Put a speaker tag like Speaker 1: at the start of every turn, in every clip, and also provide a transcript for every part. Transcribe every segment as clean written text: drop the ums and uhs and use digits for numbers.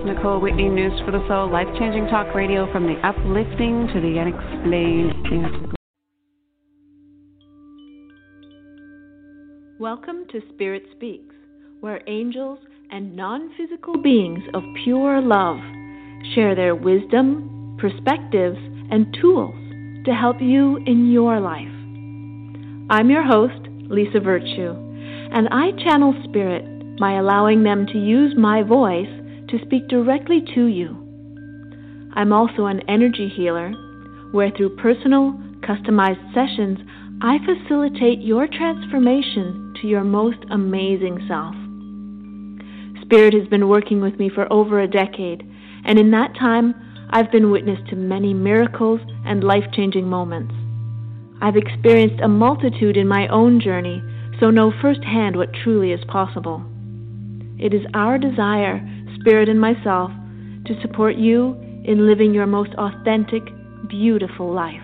Speaker 1: Nicole Whitney, News for the Soul, life-changing talk radio from the uplifting to the unexplained.
Speaker 2: Welcome to Spirit Speaks, where angels and non-physical beings of pure love share their wisdom, perspectives, and tools to help you in your life. I'm your host, Lisa Virtue, and I channel Spirit by allowing them to use my voice to speak directly to you. I'm also an energy healer, where through personal, customized sessions, I facilitate your transformation to your most amazing self. Spirit has been working with me for over a decade, and in that time, I've been witness to many miracles and life-changing moments. I've experienced a multitude in my own journey, so know firsthand what truly is possible. It is our desire, Spirit and myself, to support you in living your most authentic, beautiful life.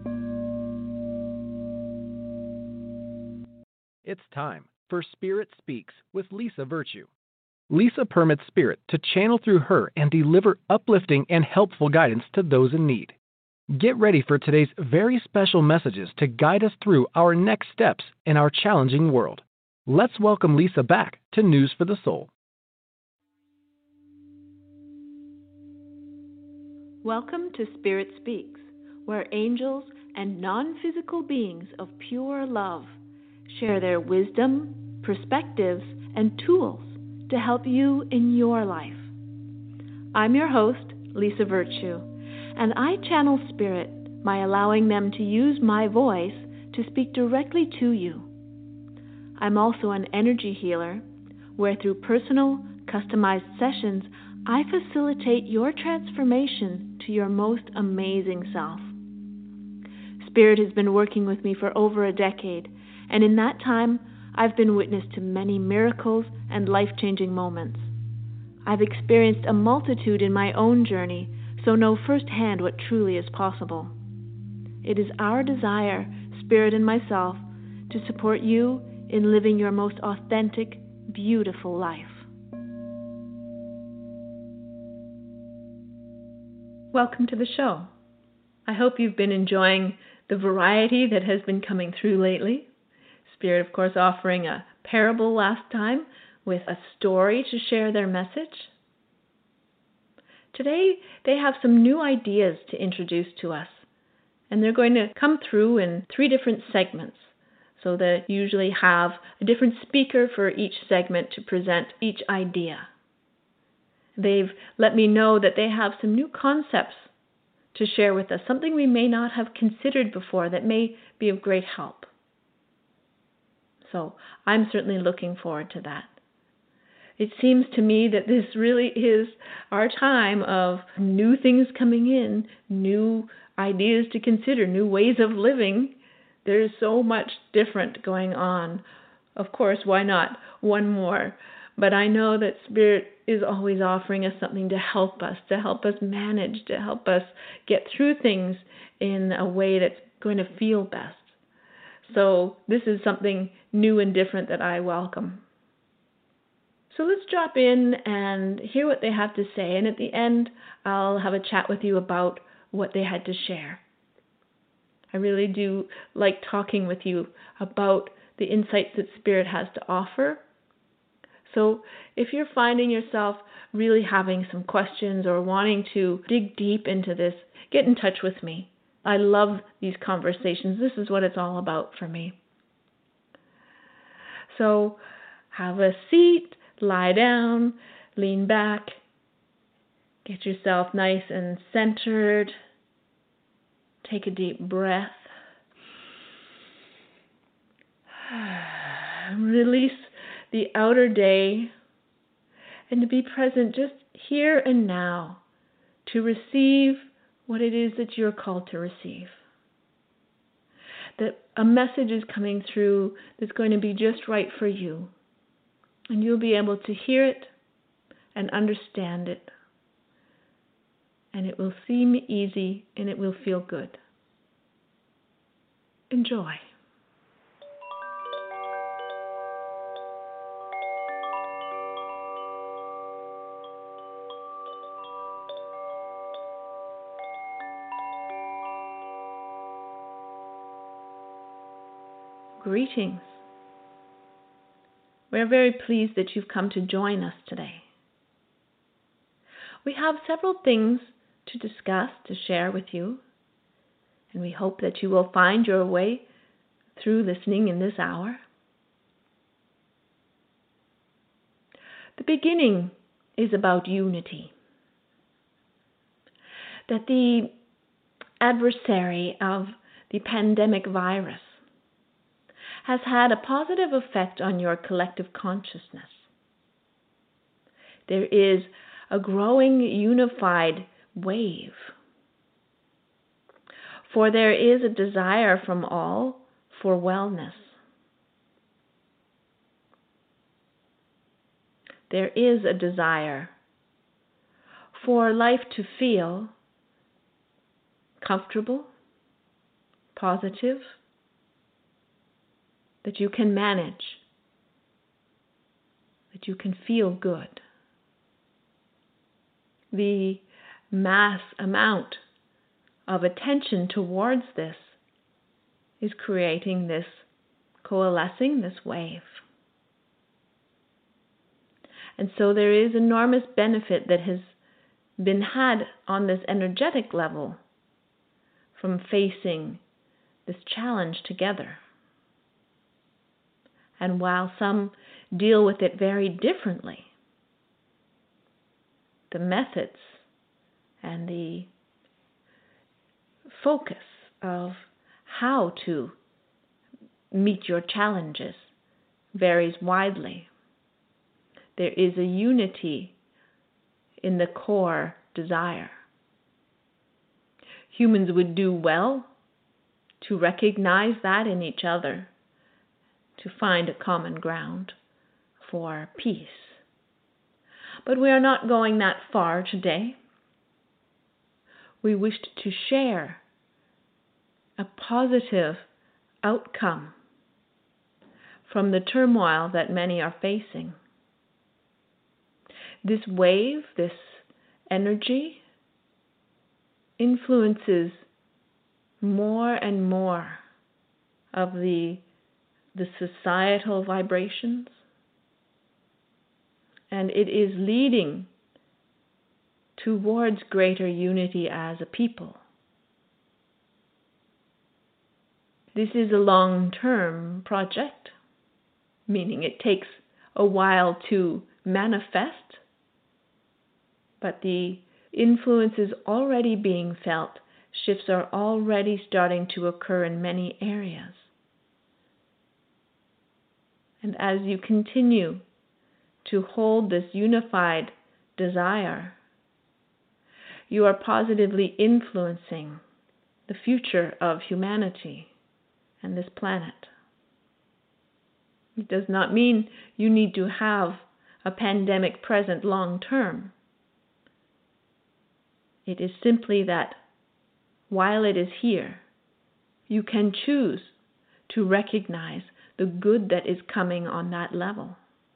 Speaker 3: It's time for Spirit Speaks with Lisa Virtue. Lisa permits Spirit to channel through her and deliver uplifting and helpful guidance to those in need. Get ready for today's very special messages to guide us through our next steps in our challenging world. Let's welcome Lisa back to News for the Soul.
Speaker 2: Welcome to Spirit Speaks, where angels and non-physical beings of pure love share their wisdom, perspectives, and tools to help you in your life. I'm your host, Lisa Virtue, and I channel Spirit by allowing them to use my voice to speak directly to you. I'm also an energy healer, where through personal, customized sessions, I facilitate your transformation to your most amazing self. Spirit has been working with me for over a decade, and in that time, I've been witness to many miracles and life-changing moments. I've experienced a multitude in my own journey, so know firsthand what truly is possible. It is our desire, Spirit and myself, to support you in living your most authentic, beautiful life. Welcome to the show. I hope you've been enjoying the variety that has been coming through lately. Spirit, of course, offering a parable last time with a story to share their message. Today, they have some new ideas to introduce to us, and they're going to come through in 3 different segments. So they usually have a different speaker for each segment to present each idea. They've let me know that they have some new concepts to share with us, something we may not have considered before that may be of great help. So I'm certainly looking forward to that. It seems to me that this really is our time of new things coming in, new ideas to consider, new ways of living. There's so much different going on. Of course, why not one more? But I know that Spirit is always offering us something to help us manage, to help us get through things in a way that's going to feel best. So this is something new and different that I welcome. So let's drop in and hear what they have to say. And at the end, I'll have a chat with you about what they had to share. I really do like talking with you about the insights that Spirit has to offer. So if you're finding yourself really having some questions or wanting to dig deep into this, get in touch with me. I love these conversations. This is what it's all about for me. So have a seat, lie down, lean back, get yourself nice and centered. Take a deep breath. Release the outer day and to be present just here and now to receive what it is that you're called to receive. That a message is coming through that's going to be just right for you. And you'll be able to hear it and understand it. And it will seem easy and it will feel good. Enjoy. Greetings. We're very pleased that you've come to join us today. We have several things to discuss, to share with you, and we hope that you will find your way through listening in this hour. The beginning is about unity. That the adversary of the pandemic virus has had a positive effect on your collective consciousness. There is a growing unified wave. For there is a desire from all for wellness. There is a desire for life to feel comfortable, positive, that you can manage, that you can feel good. The mass amount of attention towards this is creating this coalescing, this wave. And so there is enormous benefit that has been had on this energetic level from facing this challenge together. And while some deal with it very differently, the methods and the focus of how to meet your challenges varies widely. There is a unity in the core desire. Humans would do well to recognize that in each other, to find a common ground for peace. But we are not going that far today. We wished to share a positive outcome from the turmoil that many are facing. This wave, this energy, influences more and more of the societal vibrations, and it is leading towards greater unity as a people. This is a long-term project, meaning it takes a while to manifest, but the influence is already being felt. Shifts are already starting to occur in many areas. And as you continue to hold this unified desire, you are positively influencing the future of humanity and this planet. It does not mean you need to have a pandemic present long term. It is simply that while it is here, you can choose to recognize the good that is coming on that level.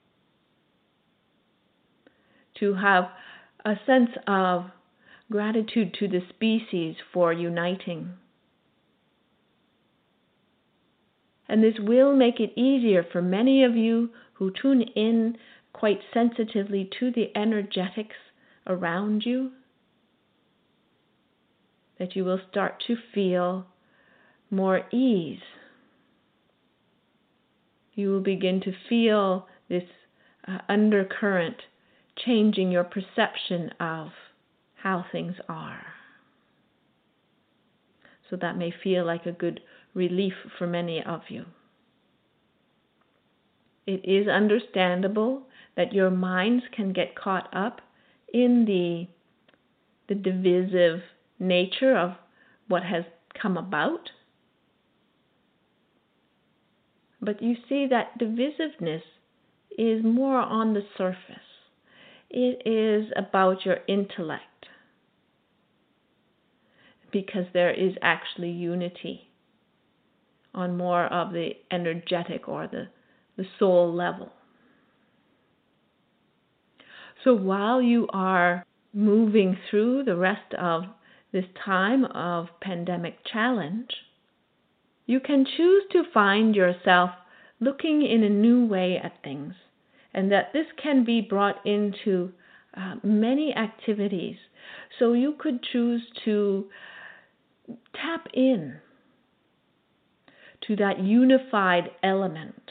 Speaker 2: To have a sense of gratitude to the species for uniting. And this will make it easier for many of you who tune in quite sensitively to the energetics around you, that you will start to feel more ease. You will begin to feel this undercurrent changing your perception of how things are. So that may feel like a good relief for many of you. It is understandable that your minds can get caught up in the divisive nature of what has come about. But you see that divisiveness is more on the surface. It is about your intellect, because there is actually unity on more of the energetic or the soul level. So while you are moving through the rest of this time of pandemic challenge, you can choose to find yourself looking in a new way at things, and that this can be brought into many activities. So you could choose to tap in to that unified element,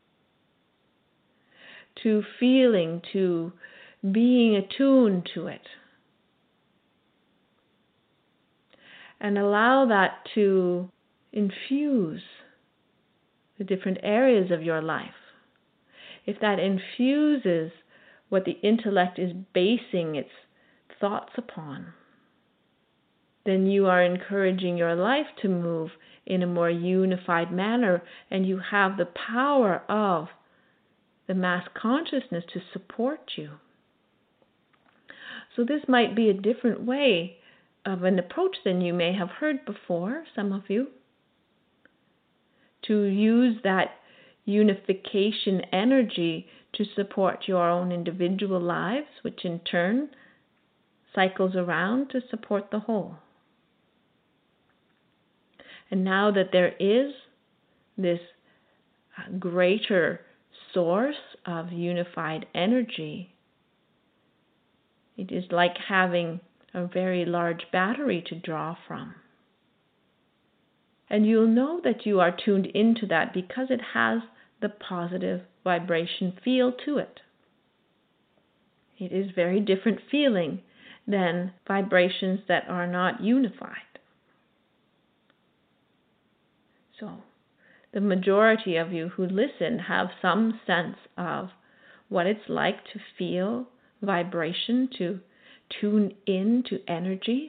Speaker 2: to feeling, to being attuned to it, and allow that to infuse the different areas of your life. If that infuses what the intellect is basing its thoughts upon, then you are encouraging your life to move in a more unified manner, and you have the power of the mass consciousness to support you. So this might be a different way of an approach than you may have heard before, some of you, to use that unification energy to support your own individual lives, which in turn cycles around to support the whole. And now that there is this greater source of unified energy, it is like having a very large battery to draw from. And you'll know that you are tuned into that because it has the positive vibration feel to it. It is very different feeling than vibrations that are not unified. So, the majority of you who listen have some sense of what it's like to feel vibration, to tune in to energies.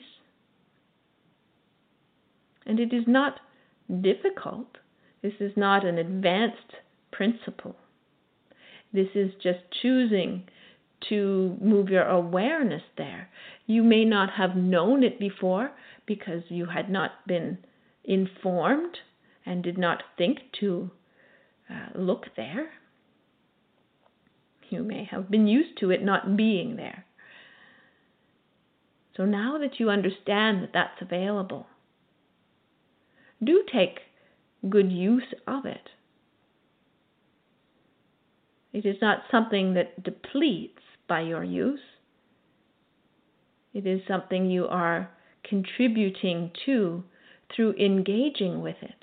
Speaker 2: And it is not difficult. This is not an advanced principle. This is just choosing to move your awareness there. You may not have known it before because you had not been informed and did not think to look there. You may have been used to it not being there. So now that you understand that that's available, do take good use of it. It is not something that depletes by your use. It is something you are contributing to through engaging with it.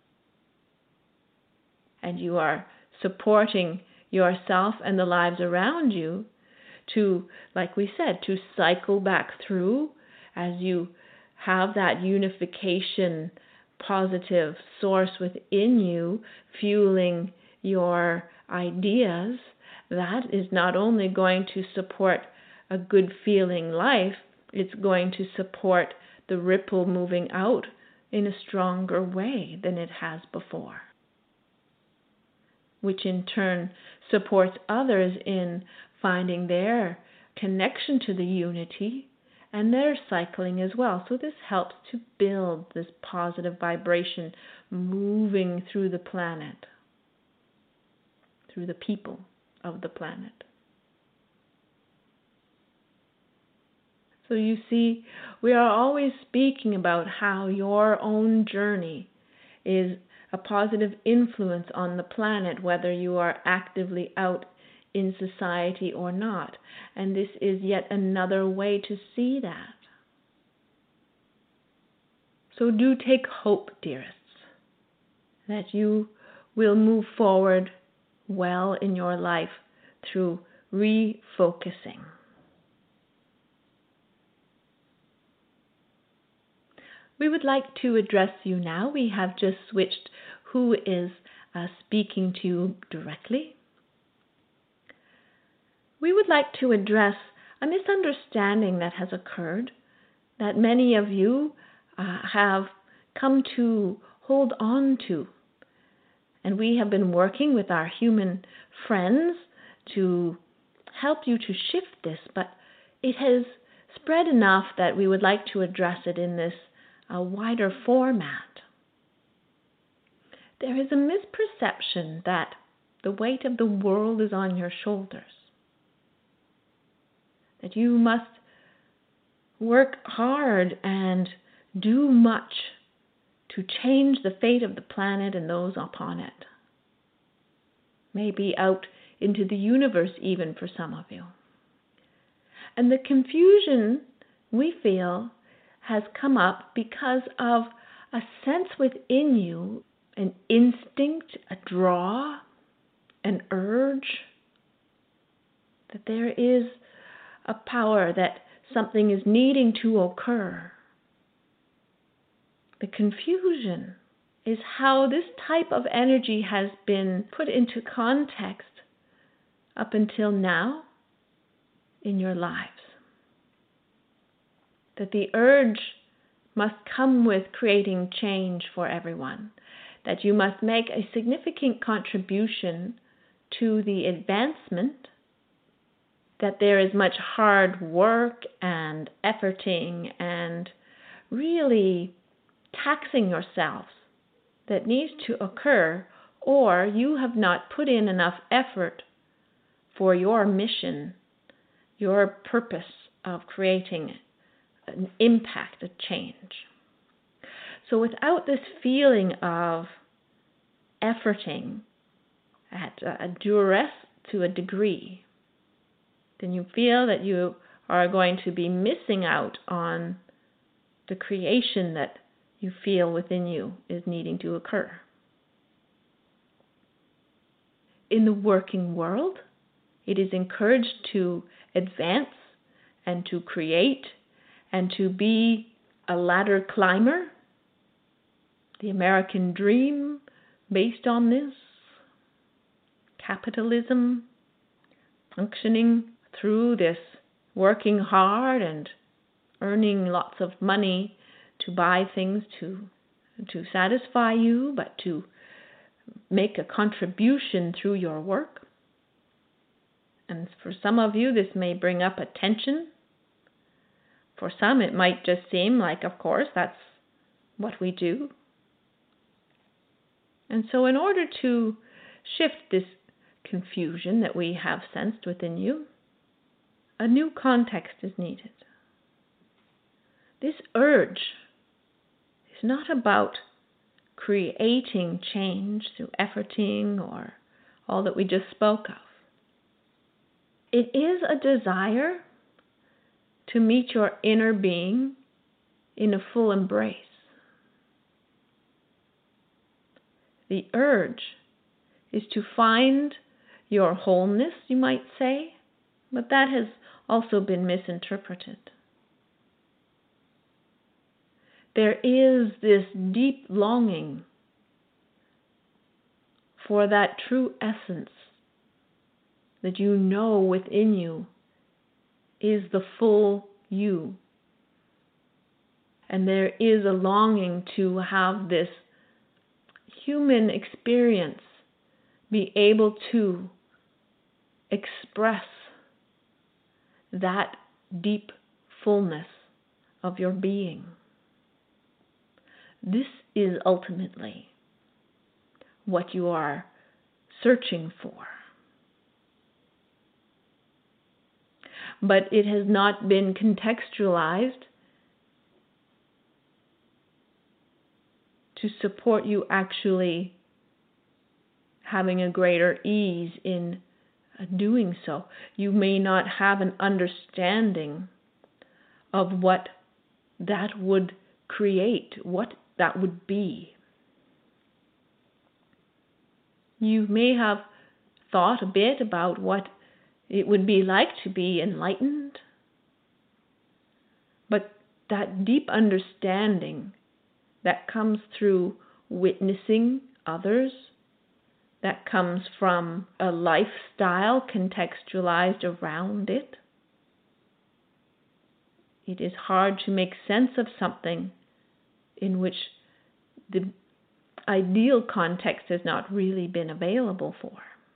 Speaker 2: And you are supporting yourself and the lives around you to, like we said, to cycle back through as you have that unification positive source within you fueling your ideas. That is not only going to support a good feeling life, it's going to support the ripple moving out in a stronger way than it has before, which in turn supports others in finding their connection to the unity and their cycling as well. So this helps to build this positive vibration moving through the planet, through the people of the planet. So you see, we are always speaking about how your own journey is a positive influence on the planet, whether you are actively out in society or not. And this is yet another way to see that. So do take hope, dearests, that you will move forward well in your life through refocusing. We would like to address you now. We have just switched who is speaking to you directly. We would like to address a misunderstanding that has occurred, that many of you have come to hold on to. And we have been working with our human friends to help you to shift this, but it has spread enough that we would like to address it in this wider format. There is a misperception that the weight of the world is on your shoulders, that you must work hard and do much to change the fate of the planet and those upon it. Maybe out into the universe even for some of you. And the confusion we feel has come up because of a sense within you, an instinct, a draw, an urge, that there is a power, that something is needing to occur. The confusion is how this type of energy has been put into context up until now in your lives. That the urge must come with creating change for everyone, that you must make a significant contribution to the advancement, that there is much hard work and efforting and really taxing yourselves that needs to occur, or you have not put in enough effort for your mission, your purpose of creating an impact, a change. So without this feeling of efforting at a duress to a degree, then you feel that you are going to be missing out on the creation that you feel within you is needing to occur. In the working world, it is encouraged to advance and to create and to be a ladder climber. The American dream based on this. Capitalism functioning through this, working hard and earning lots of money to buy things to satisfy you, but to make a contribution through your work. And for some of you, this may bring up a tension. For some, it might just seem like, of course, that's what we do. And so in order to shift this confusion that we have sensed within you, a new context is needed. This urge is not about creating change through efforting or all that we just spoke of. It is a desire to meet your inner being in a full embrace. The urge is to find your wholeness, you might say, but that has also been misinterpreted. There is this deep longing for that true essence that you know within you is the full you. And there is a longing to have this human experience be able to express that deep fullness of your being. This is ultimately what you are searching for. But it has not been contextualized to support you actually having a greater ease in doing so. You may not have an understanding of what that would create, what that would be. You may have thought a bit about what it would be like to be enlightened, but that deep understanding that comes through witnessing others, that comes from a lifestyle contextualized around it. It is hard to make sense of something in which the ideal context has not really been available for.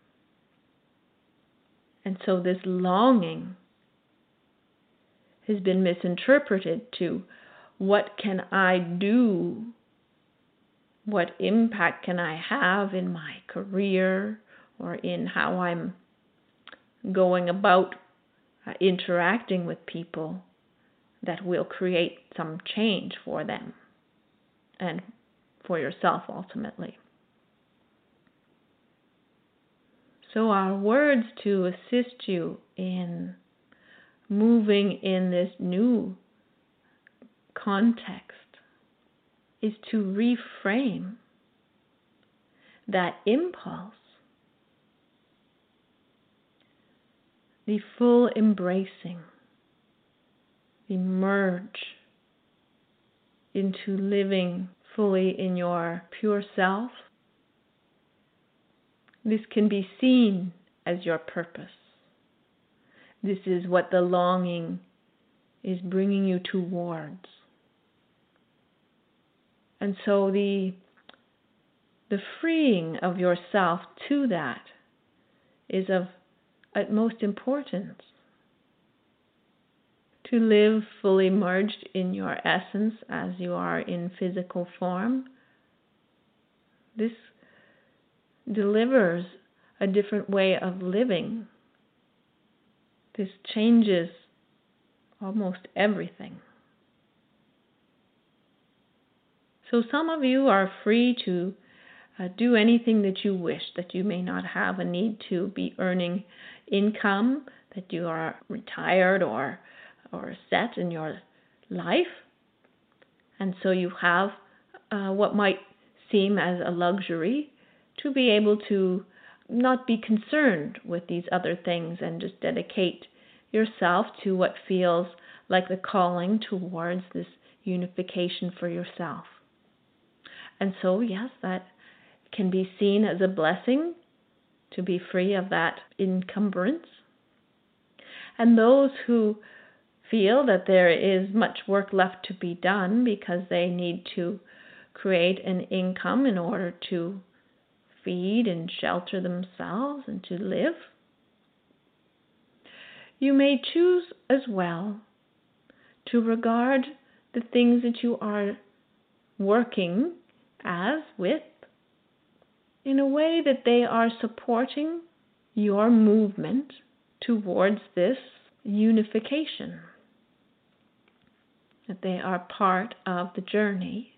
Speaker 2: And so this longing has been misinterpreted to what can I do? What impact can I have in my career or in how I'm going about interacting with people that will create some change for them and for yourself ultimately. So our words to assist you in moving in this new context is to reframe that impulse, the full embracing, the merge into living fully in your pure self. This can be seen as your purpose. This is what the longing is bringing you towards. And so the freeing of yourself to that is of utmost importance. To live fully merged in your essence as you are in physical form, this delivers a different way of living. This changes almost everything. So some of you are free to do anything that you wish, that you may not have a need to be earning income, that you are retired or set in your life. And so you have what might seem as a luxury to be able to not be concerned with these other things and just dedicate yourself to what feels like the calling towards this unification for yourself. And so, yes, that can be seen as a blessing to be free of that encumbrance. And those who feel that there is much work left to be done because they need to create an income in order to feed and shelter themselves and to live, you may choose as well to regard the things that you are working with in a way that they are supporting your movement towards this unification, that they are part of the journey.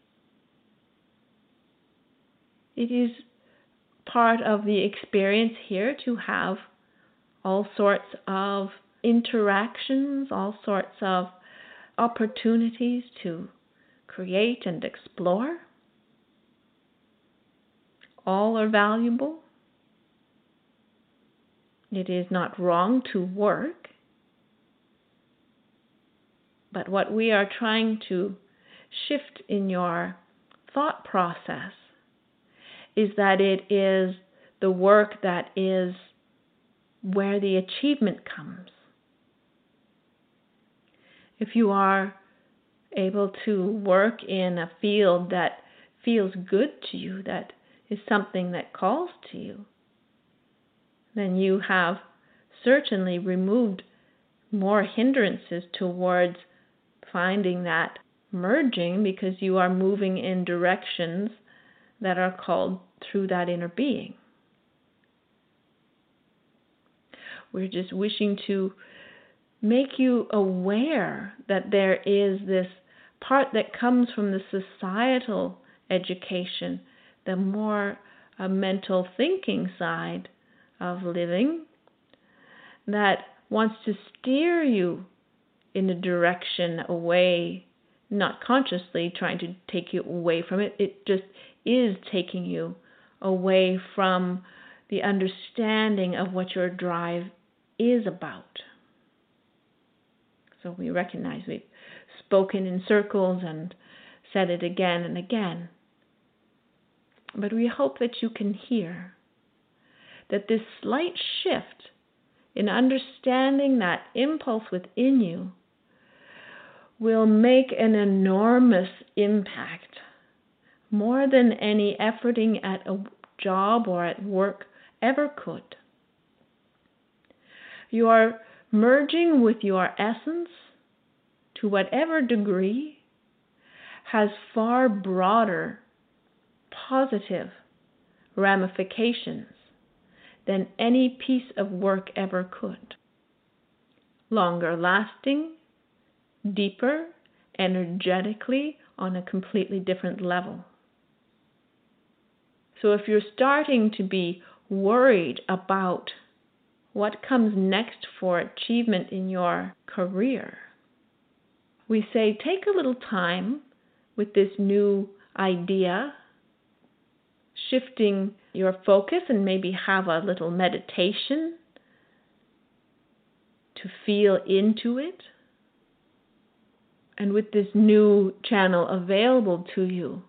Speaker 2: It is part of the experience here to have all sorts of interactions, all sorts of opportunities to create and explore. All are valuable. It is not wrong to work, but what we are trying to shift in your thought process is that it is the work that is where the achievement comes. If you are able to work in a field that feels good to you, that is something that calls to you, then you have certainly removed more hindrances towards finding that merging, because you are moving in directions that are called through that inner being. We're just wishing to make you aware that there is this part that comes from the societal education, the more mental thinking side of living, that wants to steer you in a direction away, not consciously trying to take you away from it. It just is taking you away from the understanding of what your drive is about. So we recognize we've spoken in circles and said it again and again. But we hope that you can hear that this slight shift in understanding that impulse within you will make an enormous impact, more than any efforting at a job or at work ever could. You are merging with your essence to whatever degree has far broader positive ramifications than any piece of work ever could. Longer lasting, deeper, energetically, on a completely different level. So if you're starting to be worried about what comes next for achievement in your career, we say take a little time with this new idea, shifting your focus, and maybe have a little meditation to feel into it. And with this new channel available to you,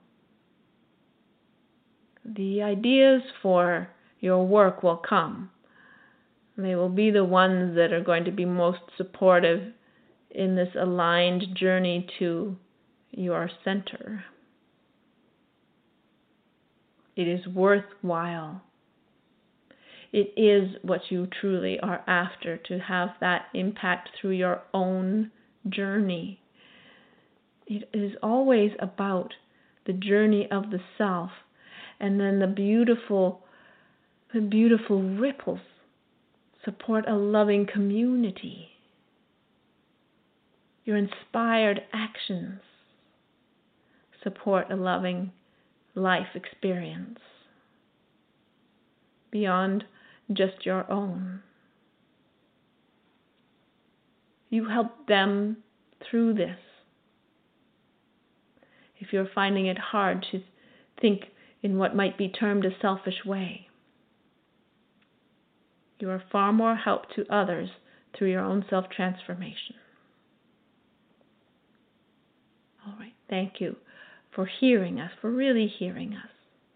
Speaker 2: the ideas for your work will come. They will be the ones that are going to be most supportive in this aligned journey to your center. It is worthwhile. It is what you truly are after, to have that impact through your own journey. It is always about the journey of the self, and then the beautiful ripples support a loving community. Your inspired actions support a loving life experience beyond just your own. You help them through this. If you're finding it hard to think in what might be termed a selfish way, you are far more help to others through your own self-transformation. All right, thank you for hearing us, for really hearing us.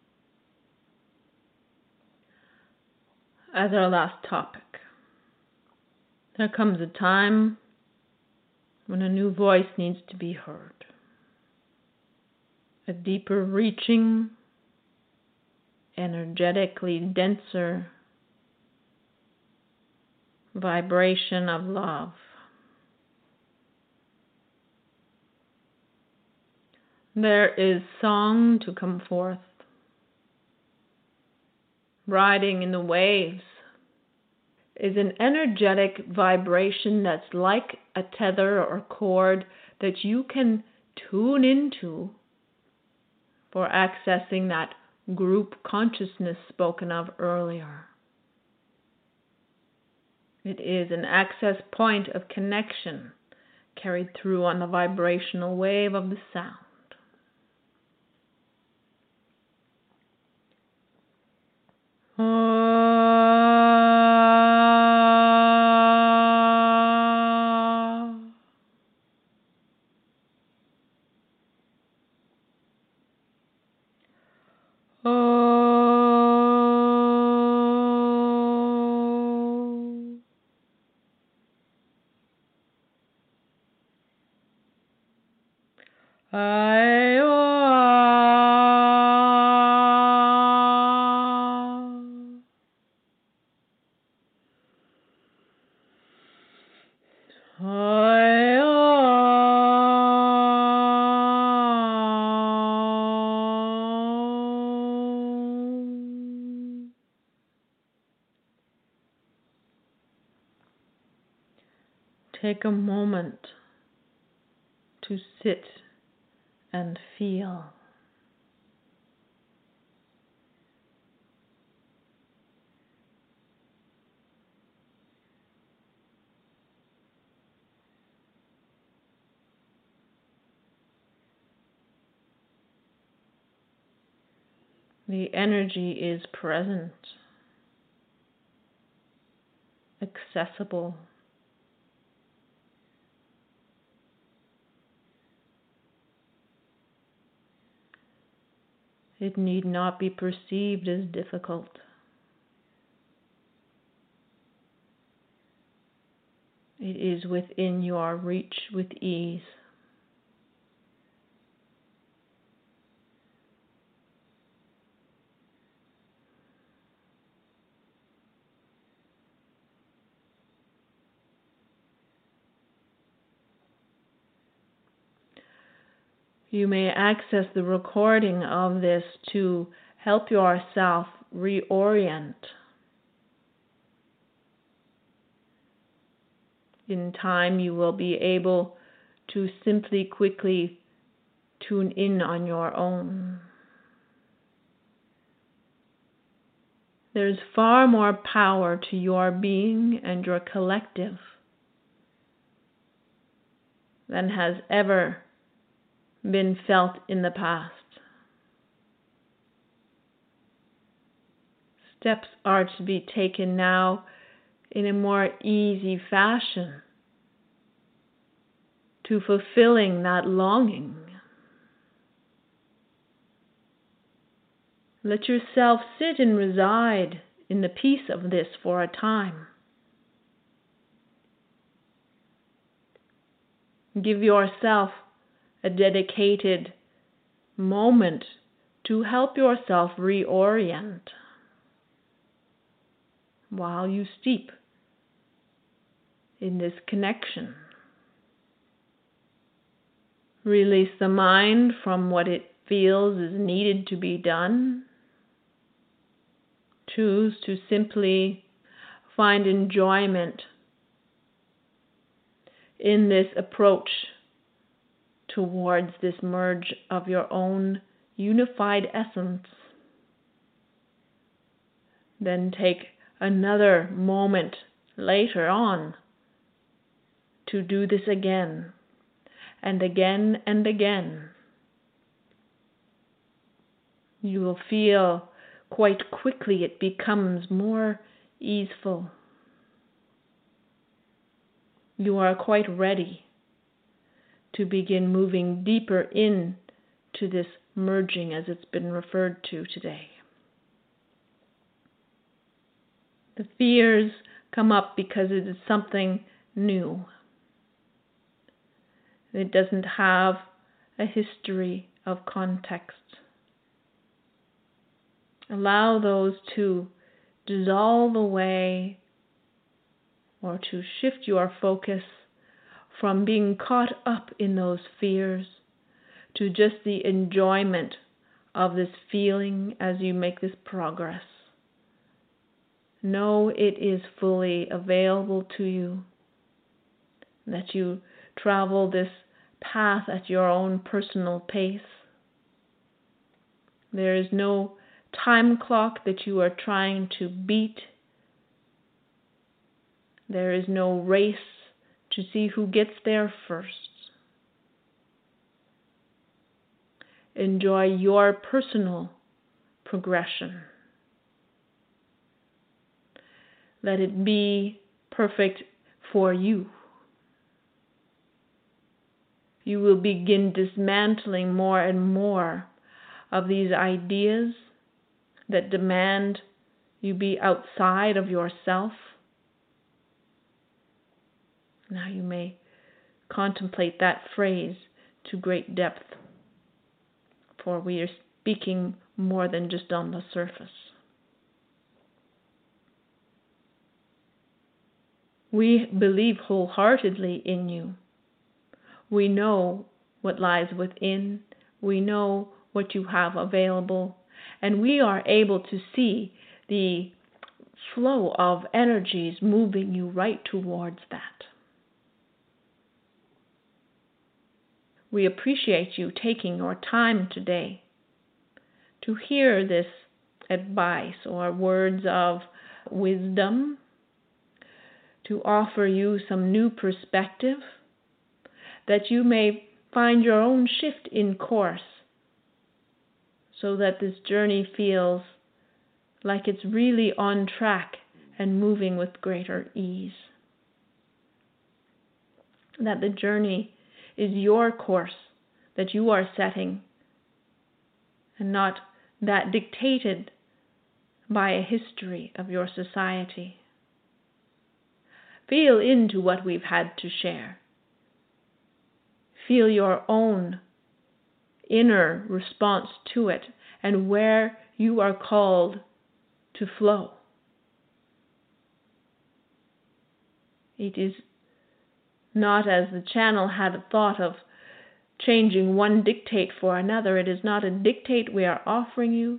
Speaker 2: As our last topic, there comes a time when a new voice needs to be heard. A deeper reaching, energetically denser vibration of love. There is song to come forth, riding in the waves is an energetic vibration that's like a tether or cord that you can tune into for accessing that group consciousness spoken of earlier. It is an access point of connection carried through on the vibrational wave of the sound. Take a moment to sit and feel. The energy is present, accessible. It need not be perceived as difficult. It is within your reach with ease. You may access the recording of this to help yourself reorient. In time, you will be able to simply, quickly tune in on your own. There's far more power to your being and your collective than has ever been felt in the past. Steps are to be taken now in a more easy fashion to fulfilling that longing. Let yourself sit and reside in the peace of this for a time. Give yourself a dedicated moment to help yourself reorient while you steep in this connection. Release the mind from what it feels is needed to be done. Choose to simply find enjoyment in this approach towards this merge of your own unified essence. Then take another moment later on to do this again and again and again. You will feel quite quickly it becomes more easeful. You are quite ready to begin moving deeper in to this merging as it's been referred to today. The fears come up because it is something new. It doesn't have a history of context. Allow those to dissolve away or to shift your focus from being caught up in those fears to just the enjoyment of this feeling as you make this progress. Know it is fully available to you, that you travel this path at your own personal pace. There is no time clock that you are trying to beat. There is no race to see who gets there first. Enjoy your personal progression. Let it be perfect for you. You will begin dismantling more and more of these ideas that demand you be outside of yourself. Now you may contemplate that phrase to great depth, for we are speaking more than just on the surface. We believe wholeheartedly in you. We know what lies within. We know what you have available. And we are able to see the flow of energies moving you right towards that. We appreciate you taking your time today to hear this advice or words of wisdom, to offer you some new perspective, that you may find your own shift in course, so that this journey feels like it's really on track and moving with greater ease. That the journey is your course that you are setting, and not that dictated by a history of your society. Feel into what we've had to share. Feel your own inner response to it and where you are called to flow. It is not, as the channel had thought of, changing one dictate for another. It is not a dictate we are offering you.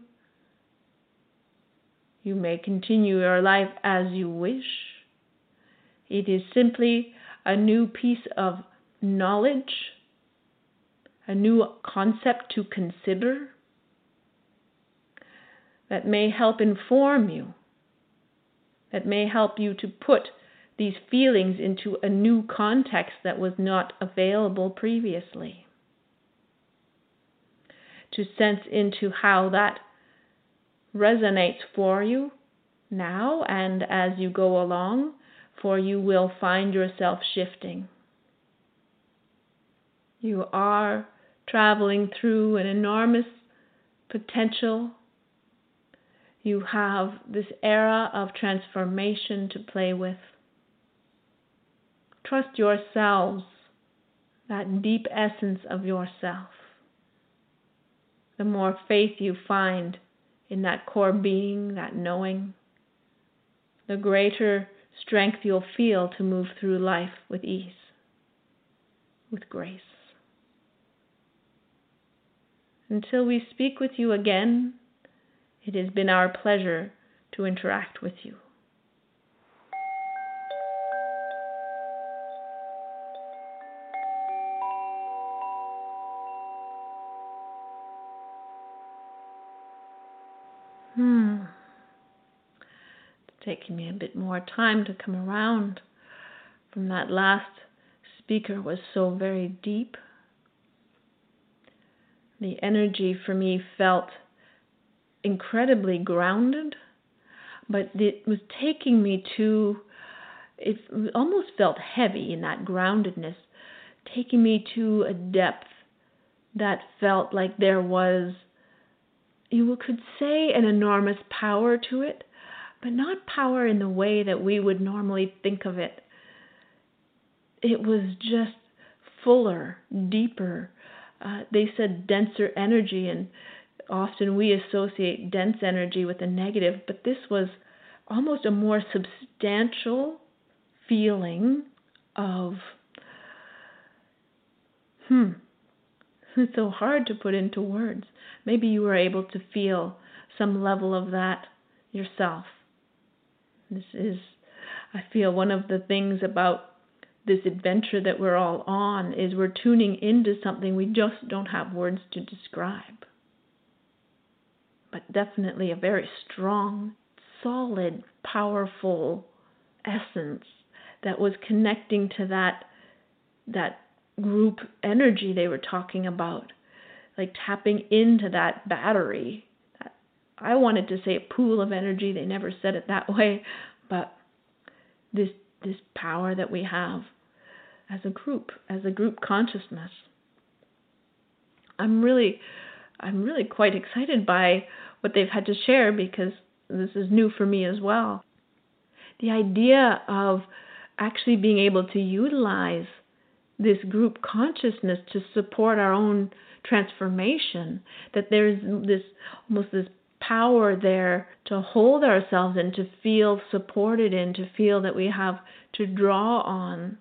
Speaker 2: You may continue your life as you wish. It is simply a new piece of knowledge, a new concept to consider that may help inform you that may help you to put these feelings into a new context that was not available previously. To sense into how that resonates for you now and as you go along, for you will find yourself shifting. You are traveling through an enormous potential. You have this era of transformation to play with. Trust yourselves, that deep essence of yourself. The more faith you find in that core being, that knowing, the greater strength you'll feel to move through life with ease, with grace. Until we speak with you again, it has been our pleasure to interact with you. It's taking me a bit more time to come around from that last speaker was so very deep. The energy for me felt incredibly grounded, but it was taking me to, it almost felt heavy in that groundedness, taking me to a depth that felt like there was, you could say, an enormous power to it, but not power in the way that we would normally think of it. It was just fuller, deeper. They said denser energy, and often we associate dense energy with a negative, but this was almost a more substantial feeling of, it's so hard to put into words. Maybe you were able to feel some level of that yourself. This is, I feel, one of the things about this adventure that we're all on is we're tuning into something we just don't have words to describe. But definitely a very strong, solid, powerful essence that was connecting to that group energy they were talking about, like tapping into that battery. I wanted to say a pool of energy. They never said it that way, but this power that we have as a group consciousness. I'm really quite excited by what they've had to share, because this is new for me as well. The idea of actually being able to utilize this group consciousness to support our own transformation, that there's almost this power there to hold ourselves and to feel supported in, to feel that we have to draw on.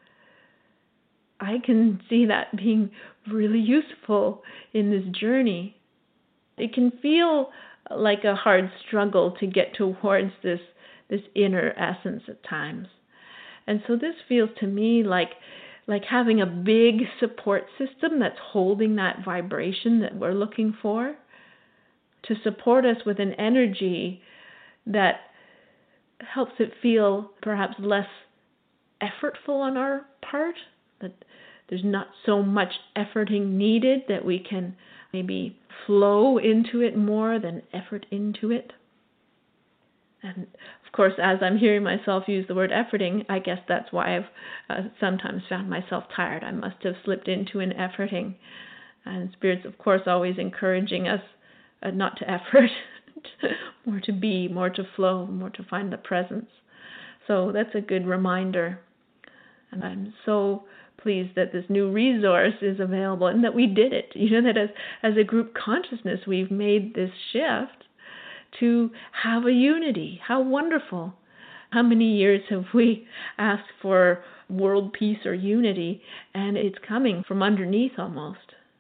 Speaker 2: I can see that being really useful in this journey. It can feel like a hard struggle to get towards this inner essence at times. And so this feels to me like having a big support system that's holding that vibration that we're looking for, to support us with an energy that helps it feel perhaps less effortful on our part, that there's not so much efforting needed, that we can maybe flow into it more than effort into it. And of course, as I'm hearing myself use the word efforting, I guess that's why I've sometimes found myself tired. I must have slipped into an efforting. And Spirit's, of course, always encouraging us not to effort, more to be, more to flow, more to find the presence. So that's a good reminder. And I'm so pleased that this new resource is available and that we did it. You know, that as a group consciousness, we've made this shift to have a unity. How wonderful. How many years have we asked for world peace or unity, and it's coming from underneath almost.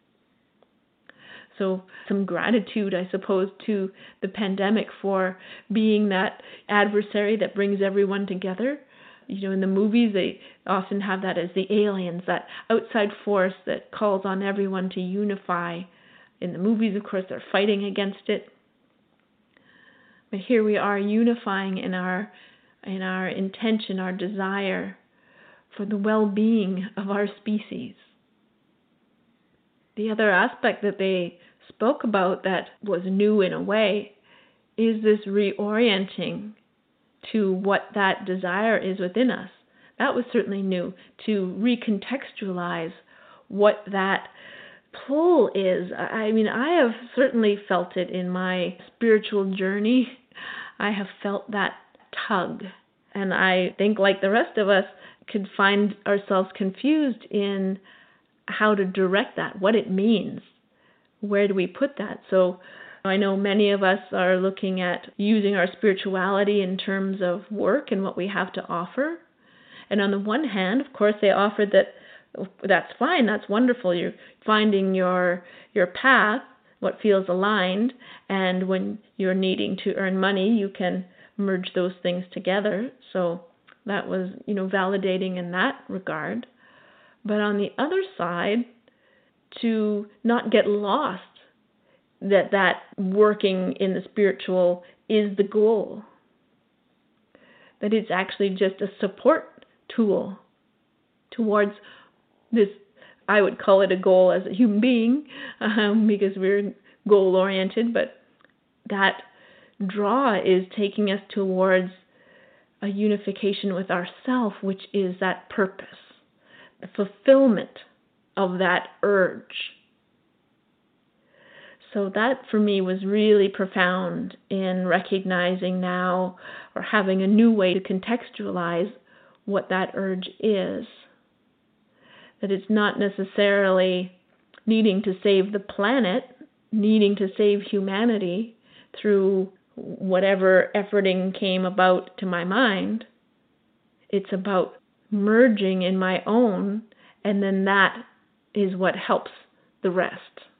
Speaker 2: So some gratitude, I suppose, to the pandemic for being that adversary that brings everyone together. You know, in the movies, they often have that as the aliens, that outside force that calls on everyone to unify. In the movies, of course, they're fighting against it. But here we are unifying in our in our intention, our desire for the well-being of our species. The other aspect that they spoke about that was new in a way is this reorienting to what that desire is within us. That was certainly new, to recontextualize what that pull is. I mean, I have certainly felt it in my spiritual journey. I have felt that tug. And I think, like the rest of us, could find ourselves confused in how to direct that, what it means. Where do we put that? So I know many of us are looking at using our spirituality in terms of work and what we have to offer. And on the one hand, of course, they offered that that's fine, that's wonderful. You're finding your path, what feels aligned, and when you're needing to earn money, you can merge those things together. So that was, validating in that regard. But on the other side, to not get lost that working in the spiritual is the goal. That it's actually just a support tool towards this, I would call it a goal as a human being, because we're goal-oriented, but that draw is taking us towards a unification with ourself, which is that purpose, the fulfillment of that urge. So that for me was really profound in recognizing now, or having a new way to contextualize what that urge is. That it's not necessarily needing to save the planet, needing to save humanity through whatever efforting came about to my mind. It's about merging in my own, and then that is what helps the rest.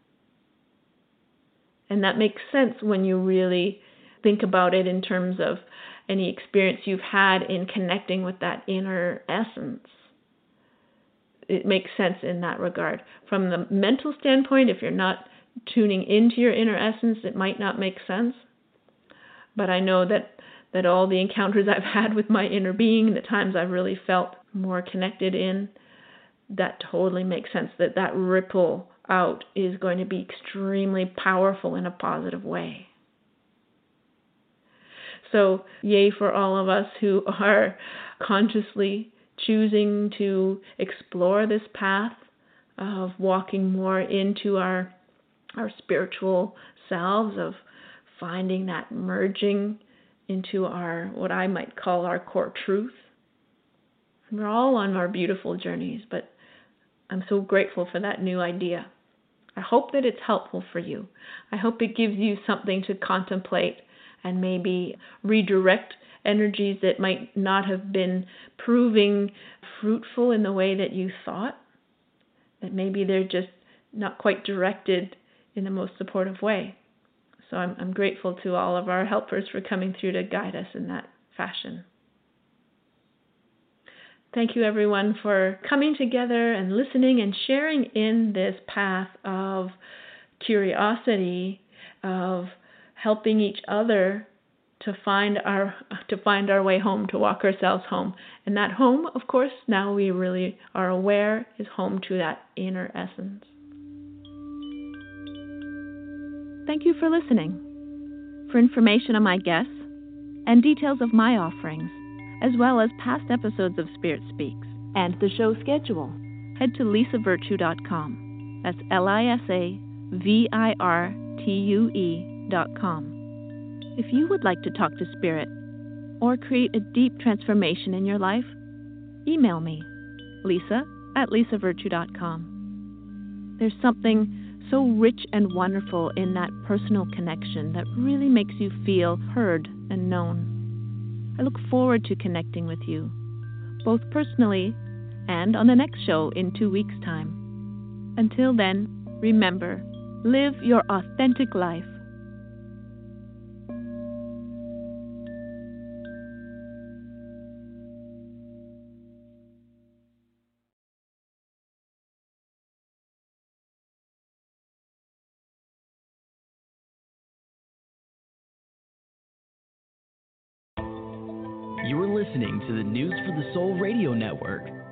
Speaker 2: And that makes sense when you really think about it in terms of any experience you've had in connecting with that inner essence. It makes sense in that regard. From the mental standpoint, if you're not tuning into your inner essence, it might not make sense. But I know that all the encounters I've had with my inner being, the times I've really felt more connected in, that totally makes sense, that ripple out is going to be extremely powerful in a positive way. So, yay for all of us who are consciously choosing to explore this path of walking more into our spiritual selves, of finding that merging into our, what I might call our core truth. And we're all on our beautiful journeys, but I'm so grateful for that new idea. I hope that it's helpful for you. I hope it gives you something to contemplate and maybe redirect energies that might not have been proving fruitful in the way that you thought, that maybe they're just not quite directed in the most supportive way. So I'm grateful to all of our helpers for coming through to guide us in that fashion. Thank you, everyone, for coming together and listening and sharing in this path of curiosity, of helping each other to find our way home, to walk ourselves home. And that home, of course, now we really are aware, is home to that inner essence.
Speaker 1: Thank you for listening. For information on my guests and details of my offerings, as well as past episodes of Spirit Speaks and the show schedule, head to lisavirtue.com. That's lisavirtue.com. If you would like to talk to Spirit or create a deep transformation in your life, email me, lisa@lisavirtue.com. There's something so rich and wonderful in that personal connection that really makes you feel heard and known. I look forward to connecting with you, both personally and on the next show in 2 weeks' time. Until then, remember, live your authentic life.
Speaker 3: You are
Speaker 4: listening to the News for the Soul Radio Network,